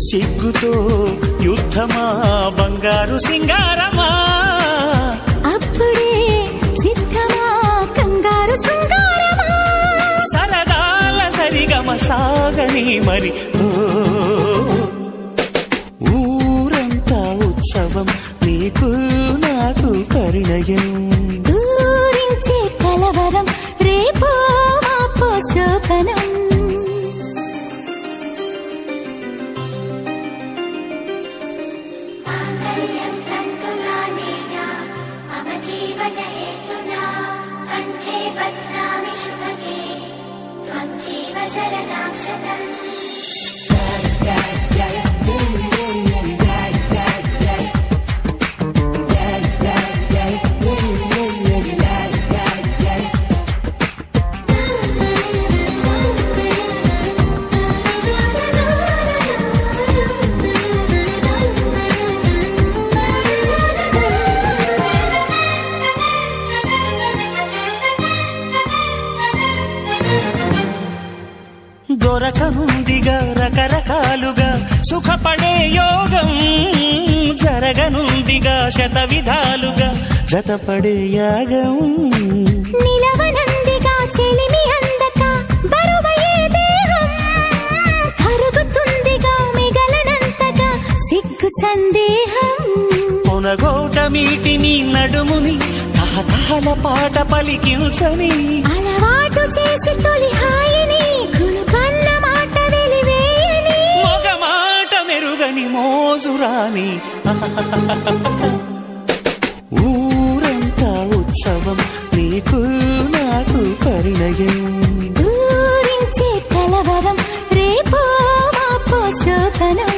సిగ్గుతో యుద్ధమా బంగారు సింగారమా అప్పుడే సిద్ధమా కంగారు శృంగారమా సరదాల సరిగమ సాగని మరి ఊరంతా ఉత్సవం నీకు నాకు పరిణయం ఊరించే కలవరం రేపో మాపో శోభనం దొరకనుందిగా రకరకాలుగా సుఖపడే యోగం జరగనుందిగా శత విధాలుగా జతపడే యాగం నిలవనందిగా చెలిమి అందక బరువయ్యే దేహం కరుగుతుందిగా మిగలనంతగా సిగ్గు సందేహం పొనగోట మీటిని నడుముని తహతహల పాట పలికించని అలవాటు చేసి తొలి హాయిని కునుకన్న మాట వెలివేయని మగ మాట మెరుగని మోజురాని ఊరంతా ఉత్సవం నీకు నాకు పరిణయం ఊరించే కలవరం రేపో మాపో శోభనం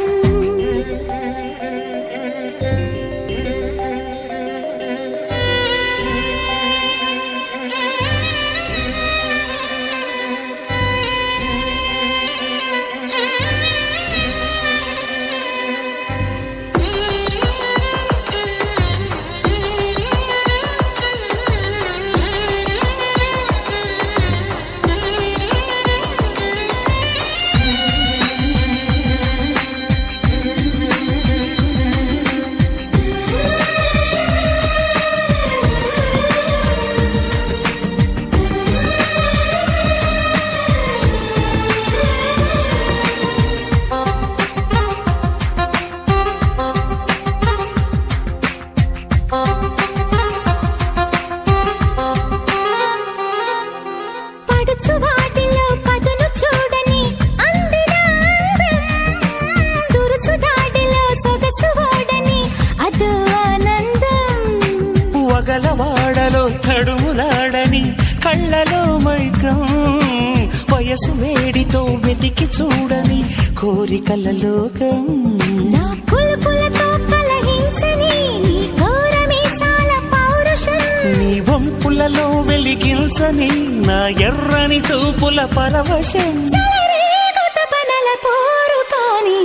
వగలవాడలో తడుములాడని కళ్ళలో మైకం వయసు వేడితో వెతికి చూడని కోరికల లోకం నా కులుకులతో కలహించని నీ గౌరమీసాల పౌరుషం నీ వంపులలో వెలిగించని నా ఎర్రని చూపుల పరవశం చెలరేగుత పనల పోరు కాని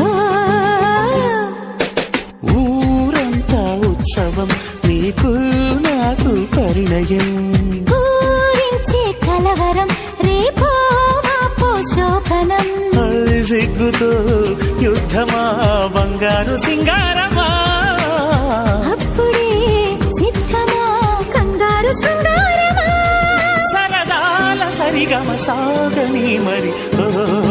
ఊరంతా ఉత్సవం నీకు నాకు పరిణయం ఊరించే కలవరం రేపో మాపో శోభనం సిగ్గుతో యుద్ధమా బంగారు సింగారమా అప్పుడే సిద్ధమా కంగారు శృంగారమా సరదాల సరిగమ సాగని మరి